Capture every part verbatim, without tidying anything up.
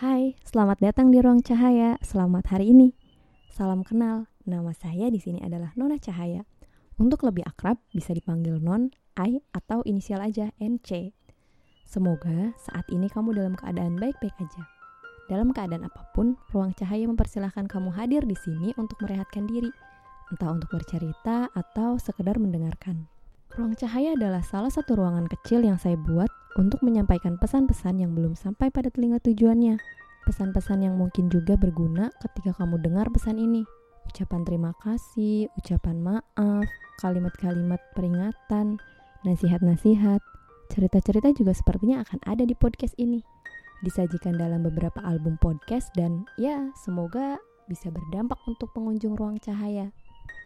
Hai, selamat datang di Ruang Cahaya. Selamat hari ini. Salam kenal. Nama saya di sini adalah Nona Cahaya. Untuk lebih akrab bisa dipanggil Non, I, atau inisial aja N C. Semoga saat ini kamu dalam keadaan baik-baik aja. Dalam keadaan apapun, Ruang Cahaya mempersilahkan kamu hadir di sini untuk merehatkan diri, entah untuk bercerita atau sekedar mendengarkan. Ruang Cahaya adalah salah satu ruangan kecil yang saya buat untuk menyampaikan pesan-pesan yang belum sampai pada telinga tujuannya. Pesan-pesan yang mungkin juga berguna ketika kamu dengar pesan ini. Ucapan terima kasih, ucapan maaf, kalimat-kalimat peringatan, nasihat-nasihat, cerita-cerita juga sepertinya akan ada di podcast ini. Disajikan dalam beberapa album podcast dan ya, semoga bisa berdampak untuk pengunjung Ruang Cahaya.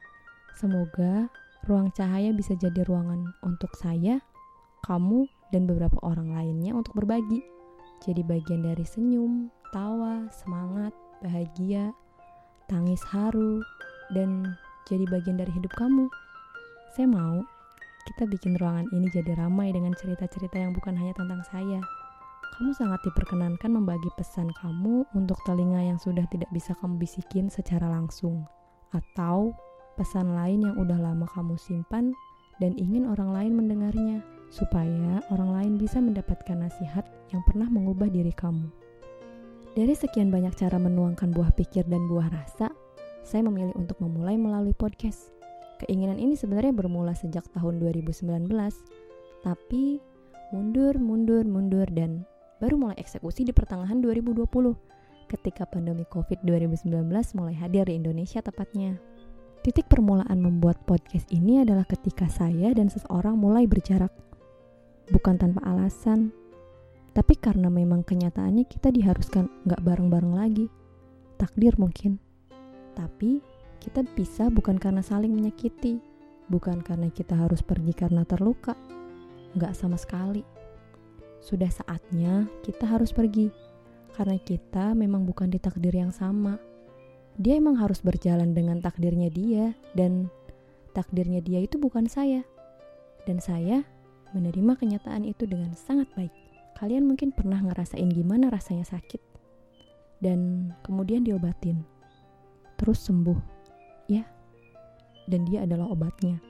Semoga Ruang Cahaya bisa jadi ruangan untuk saya, kamu, dan beberapa orang lainnya untuk berbagi. Jadi bagian dari senyum, tawa, semangat, bahagia, tangis haru, dan jadi bagian dari hidup kamu. Saya mau kita bikin ruangan ini jadi ramai dengan cerita-cerita yang bukan hanya tentang saya. Kamu sangat diperkenankan membagi pesan kamu untuk telinga yang sudah tidak bisa kamu bisikin secara langsung, atau pesan lain yang udah lama kamu simpan dan ingin orang lain mendengarnya, supaya orang lain bisa mendapatkan nasihat yang pernah mengubah diri kamu. Dari sekian banyak cara menuangkan buah pikir dan buah rasa, saya memilih untuk memulai melalui podcast. Keinginan ini sebenarnya bermula sejak tahun dua ribu sembilan belas, tapi mundur, mundur, mundur, dan baru mulai eksekusi di pertengahan dua ribu dua puluh, ketika pandemi covid dua ribu sembilan belas mulai hadir di Indonesia tepatnya. Titik permulaan membuat podcast ini adalah ketika saya dan seseorang mulai berjarak. Bukan tanpa alasan, tapi karena memang kenyataannya kita diharuskan gak bareng-bareng lagi. Takdir mungkin. Tapi kita bisa bukan karena saling menyakiti, bukan karena kita harus pergi karena terluka. Gak sama sekali. Sudah saatnya kita harus pergi, karena kita memang bukan di takdir yang sama. Dia emang harus berjalan dengan takdirnya dia, dan takdirnya dia itu bukan saya. Dan saya menerima kenyataan itu dengan sangat baik. Kalian mungkin pernah ngerasain gimana rasanya sakit, dan kemudian diobatin, terus sembuh, ya, dan dia adalah obatnya.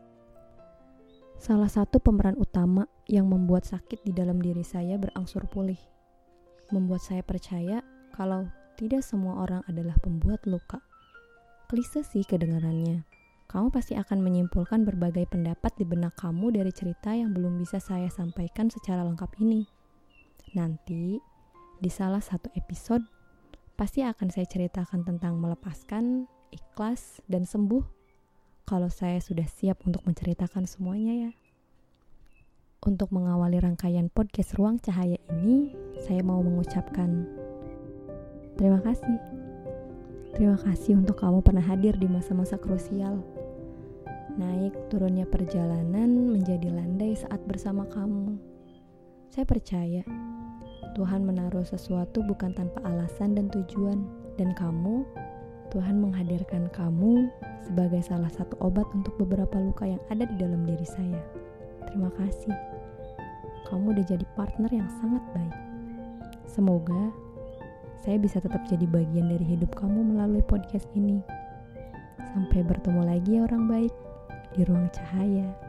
Salah satu pemeran utama yang membuat sakit di dalam diri saya berangsur pulih, membuat saya percaya kalau tidak semua orang adalah pembuat luka. Klise sih kedengarannya. Kamu pasti akan menyimpulkan berbagai pendapat di benak kamu dari cerita yang belum bisa saya sampaikan secara lengkap ini. Nanti, di salah satu episode, pasti akan saya ceritakan tentang melepaskan, ikhlas, dan sembuh kalau saya sudah siap untuk menceritakan semuanya ya. Untuk mengawali rangkaian podcast Ruang Cahaya ini, saya mau mengucapkan terima kasih. Terima kasih untuk kamu pernah hadir di masa-masa krusial. Naik turunnya perjalanan menjadi landai saat bersama kamu. Saya percaya Tuhan menaruh sesuatu bukan tanpa alasan dan tujuan. Dan kamu, Tuhan menghadirkan kamu sebagai salah satu obat untuk beberapa luka yang ada di dalam diri saya. Terima kasih. Kamu udah jadi partner yang sangat baik. Semoga saya bisa tetap jadi bagian dari hidup kamu melalui podcast ini. Sampai bertemu lagi ya orang baik di Ruang Cahaya.